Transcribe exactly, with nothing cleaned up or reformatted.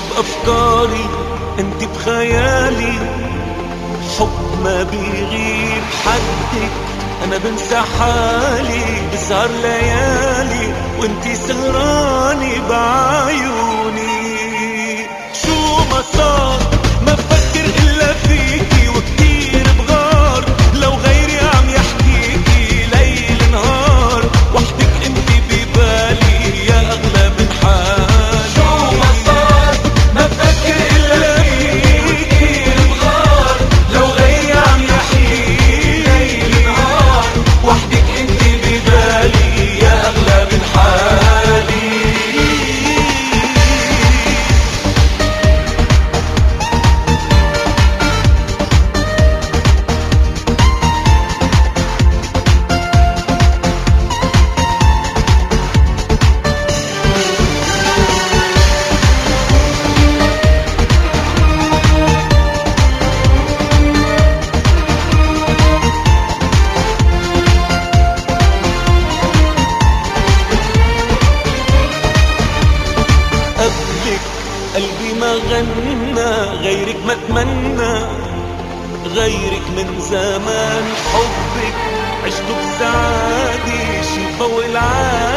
بأفكاري انت بخيالي، حب ما بيغيب حدك، انا بنسى حالي بسهر ليالي وانتي سهراني بعيوني. شو ما صار ما بفكر الا فيكي، وكتير بغار لو غيري عم يحكيكي ليل نهار، وحدك انتي ببالي يا اغلى من حالي. شو ما صار ما بفكر الا فيكي، وكتير بغار لو غيري عم يحكيكي ليل نهار، وحدك انتي ببالي يا اغلى من حالي. قبلك قلبي ما غنى، غيرك ما تمنى، غيرك من زمان حبك عشته بسعادة شي فوق العادة.